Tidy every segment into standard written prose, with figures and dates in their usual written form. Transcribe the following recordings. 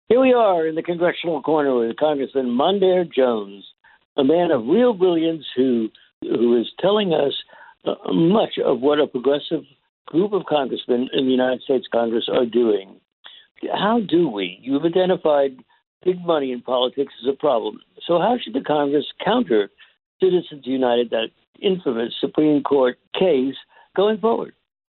Here we are in the congressional corner with Congressman Mondaire Jones, a man of real brilliance who is telling us much of what a progressive group of congressmen in the United States Congress are doing. How do we? You've identified big money in politics as a problem. So how should the Congress counter Citizens United, that infamous Supreme Court case, going forward?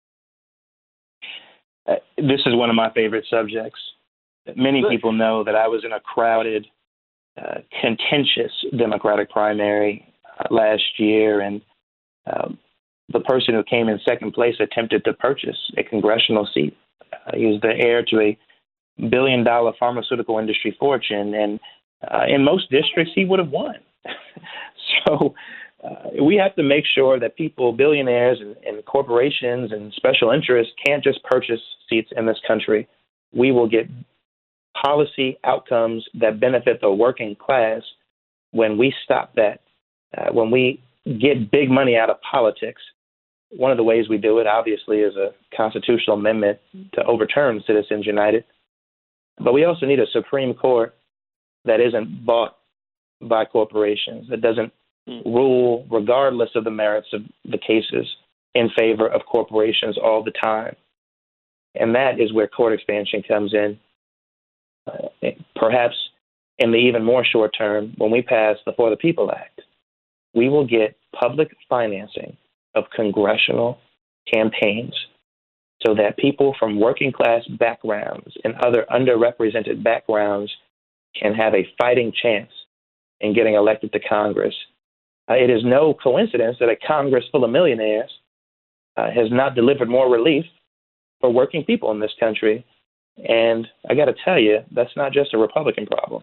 This is one of my favorite subjects. Many people know that I was in a crowded, contentious Democratic primary last year, and the person who came in second place attempted to purchase a congressional seat. He was the heir to a billion-dollar pharmaceutical industry fortune, and in most districts, he would have won. So we have to make sure that people, billionaires and corporations and special interests, can't just purchase seats in this country. We will get policy outcomes that benefit the working class when we stop that. When we get big money out of politics, one of the ways we do it, obviously, is a constitutional amendment to overturn Citizens United. But we also need a Supreme Court that isn't bought by corporations, that doesn't rule regardless of the merits of the cases in favor of corporations all the time. And that is where court expansion comes in. Perhaps in the even more short term, when we pass the For the People Act, we will get public financing of congressional campaigns so that people from working class backgrounds and other underrepresented backgrounds can have a fighting chance in getting elected to Congress. It is no coincidence that a Congress full of millionaires has not delivered more relief for working people in this country. And I got to tell you, that's not just a Republican problem.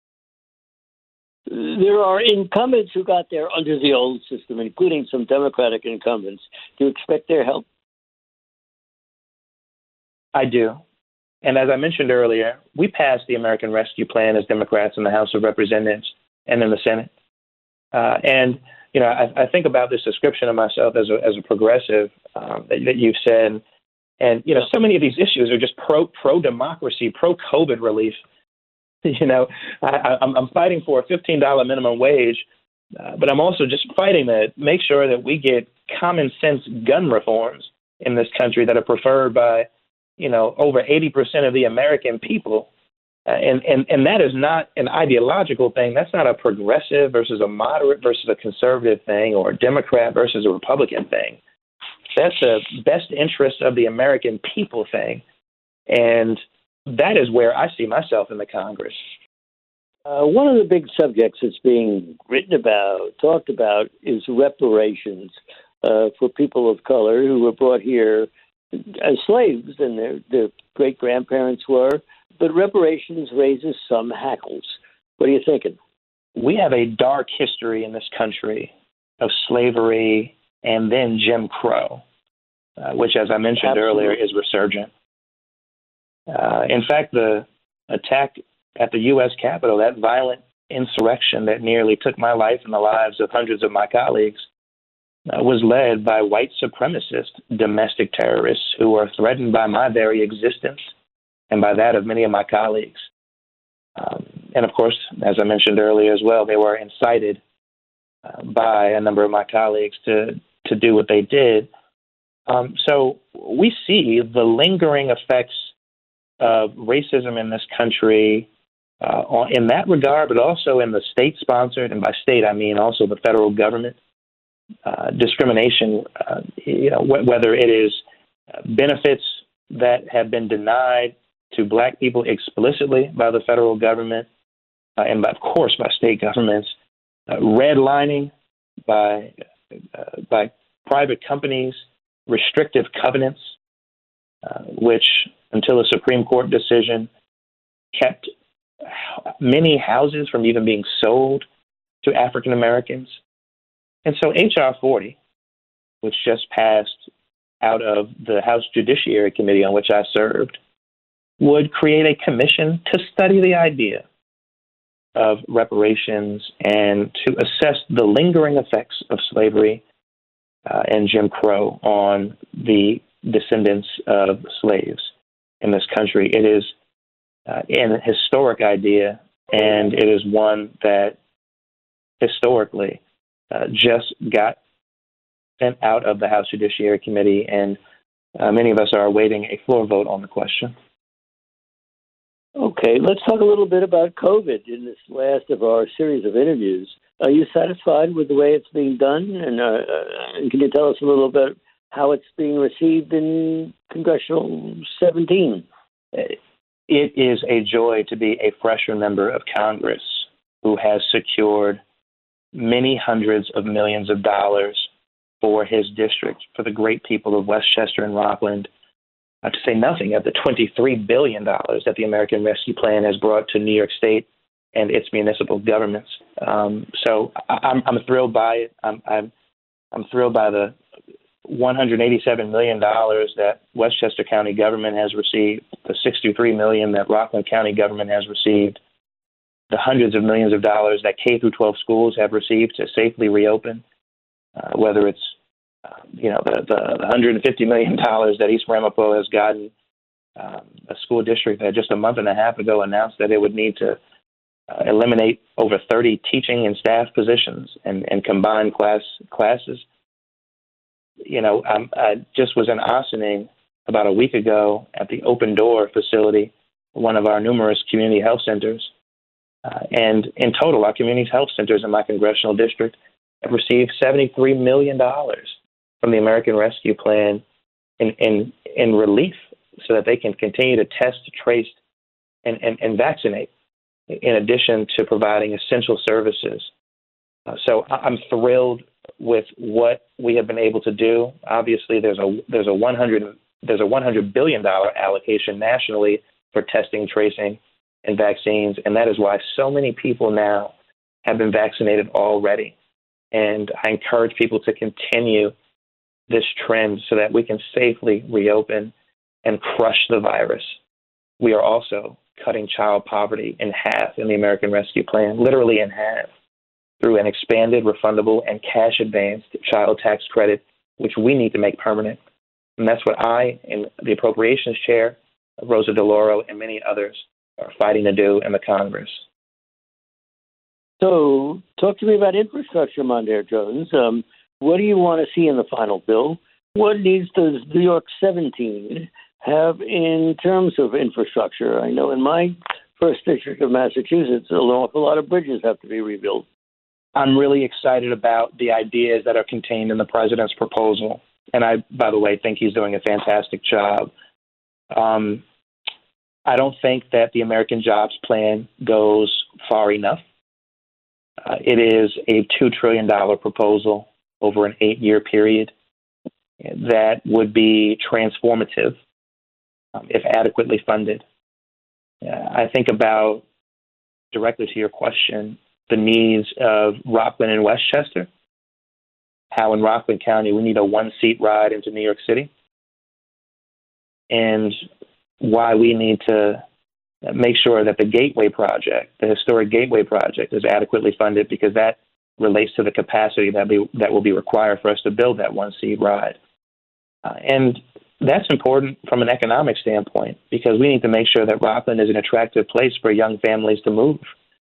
There are incumbents who got there under the old system, including some Democratic incumbents. Do you expect their help? I do. And as I mentioned earlier, we passed the American Rescue Plan as Democrats in the House of Representatives and in the Senate. I think about this description of myself as a progressive that you've said. And, so many of these issues are just pro-democracy, pro-COVID relief. I'm fighting for a $15 minimum wage, but I'm also just fighting to make sure that we get common sense gun reforms in this country that are preferred by, over 80% of the American people. And that is not an ideological thing. That's not a progressive versus a moderate versus a conservative thing, or a Democrat versus a Republican thing. That's a best interest of the American people thing. And that is where I see myself in the Congress. One of the big subjects that's being written about, talked about, is reparations for people of color who were brought here as slaves, and their great-grandparents were. But reparations raises some hackles. What are you thinking? We have a dark history in this country of slavery and then Jim Crow, which, as I mentioned earlier, is resurgent. In fact, the attack at the U.S. Capitol, that violent insurrection that nearly took my life and the lives of hundreds of my colleagues, was led by white supremacist domestic terrorists who were threatened by my very existence and by that of many of my colleagues. And of course, as I mentioned earlier as well, they were incited by a number of my colleagues to do what they did. So we see the lingering effects of racism in this country in that regard, but also in the state-sponsored, and by state I mean also the federal government, discrimination, whether it is benefits that have been denied to Black people explicitly by the federal government, and of course by state governments, redlining by private companies, restrictive covenants, which until a Supreme Court decision kept many houses from even being sold to African Americans. And so H.R. 40, which just passed out of the House Judiciary Committee on which I served, would create a commission to study the idea of reparations and to assess the lingering effects of slavery and Jim Crow on the descendants of slaves in this country. It is and a historic idea, and it is one that historically just got sent out of the House Judiciary Committee, and many of us are awaiting a floor vote on the question. Okay, let's talk a little bit about COVID in this last of our series of interviews. Are you satisfied with the way it's being done? And can you tell us a little bit how it's being received in Congressional 17? It is a joy to be a freshman member of Congress who has secured many hundreds of millions of dollars for his district, for the great people of Westchester and Rockland, to say nothing of the $23 billion that the American Rescue Plan has brought to New York State and its municipal governments. So I'm thrilled by it. I'm thrilled by the $187 million that Westchester County government has received, the $63 million that Rockland County government has received, the hundreds of millions of dollars that K through 12 schools have received to safely reopen, whether it's the $150 million that East Ramapo has gotten. A school district that just a month and a half ago announced that it would need to eliminate over 30 teaching and staff positions and combine classes. I just was in Ossining about a week ago at the Open Door facility, one of our numerous community health centers. And in total, our community health centers in my congressional district have received $73 million from the American Rescue Plan in relief so that they can continue to test, trace, and vaccinate, in addition to providing essential services. So I'm thrilled with what we have been able to do. Obviously, there's a $100 billion allocation nationally for testing, tracing, and vaccines, and that is why so many people now have been vaccinated already. And I encourage people to continue this trend so that we can safely reopen and crush the virus. We are also cutting child poverty in half in the American Rescue Plan, literally in half, through an expanded, refundable, and cash advanced child tax credit, which we need to make permanent. And that's what I and the Appropriations Chair, Rosa DeLauro, and many others are fighting to do in the Congress. So talk to me about infrastructure, Mondaire Jones. What do you want to see in the final bill? What needs does New York 17 have in terms of infrastructure? I know in my first district of Massachusetts, an awful lot of bridges have to be rebuilt. I'm really excited about the ideas that are contained in the president's proposal. And I, by the way, think he's doing a fantastic job. I don't think that the American Jobs Plan goes far enough. It is a $2 trillion proposal over an 8-year period that would be transformative if adequately funded. I think about, directly to your question, the needs of Rockland and Westchester, how in Rockland County we need a one-seat ride into New York City, and why we need to make sure that the Gateway Project, the historic Gateway Project, is adequately funded, because that relates to the capacity that will be required for us to build that one-seat ride. And that's important from an economic standpoint, because we need to make sure that Rockland is an attractive place for young families to move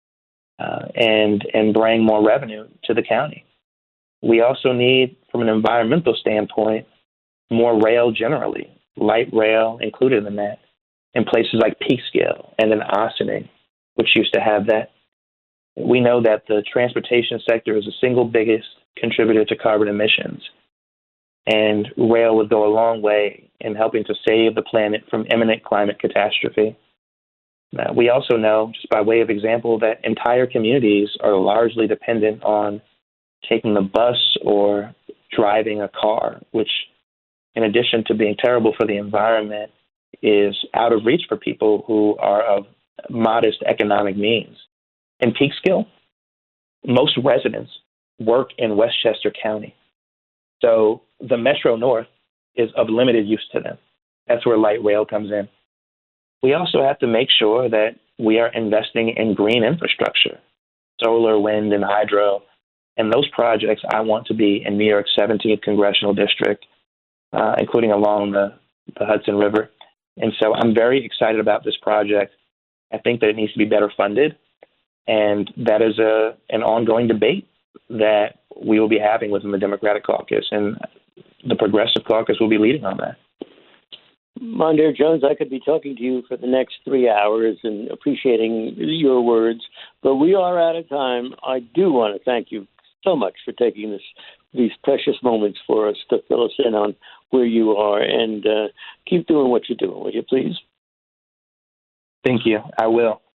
and bring more revenue to the county. We also need, from an environmental standpoint, more rail generally, light rail included in that, in places like Peekskill and in Ossining, which used to have that. We know that the transportation sector is the single biggest contributor to carbon emissions, and rail would go a long way in helping to save the planet from imminent climate catastrophe. We also know, just by way of example, that entire communities are largely dependent on taking the bus or driving a car, which, in addition to being terrible for the environment, is out of reach for people who are of modest economic means. In Peekskill, most residents work in Westchester County. So the Metro North is of limited use to them. That's where light rail comes in. We also have to make sure that we are investing in green infrastructure, solar, wind, and hydro. And those projects I want to be in New York's 17th Congressional District, including along the Hudson River. And so I'm very excited about this project. I think that it needs to be better funded. And that is an ongoing debate that we will be having within the Democratic caucus. And the Progressive Caucus will be leading on that. Mondaire Jones, I could be talking to you for the next 3 hours and appreciating your words, but we are out of time. I do want to thank you so much for taking these precious moments for us to fill us in on where you are, and keep doing what you're doing, will you please? Thank you. I will.